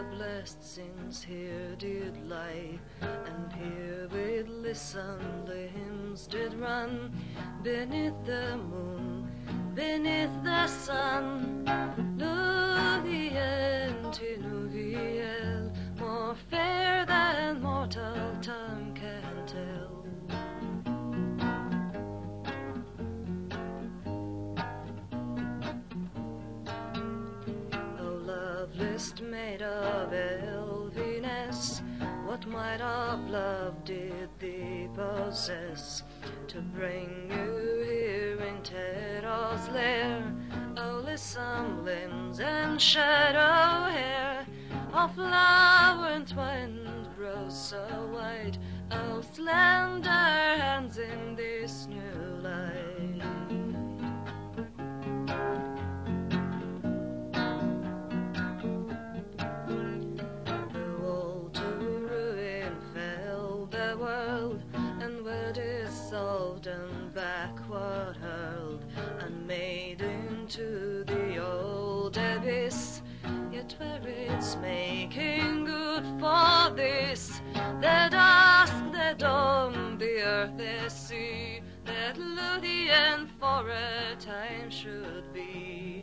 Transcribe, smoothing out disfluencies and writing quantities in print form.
blessed sins here did lie, and here with listen the hymns did run, beneath the moon, beneath the sun. Nuvien to Nuviel, more fair than mortal tongue can tell. List made of elviness, what might of love did thee possess to bring you here in Terra's lair? Oh, lissome limbs and shadow hair, of flower entwined brows so white, oh, slender hands in this new light. Dissolved and backward hurled, and made into the old abyss. Yet where it's making good for this, the dusk, the dawn, the earth, the sea, that Luthien for a time should be.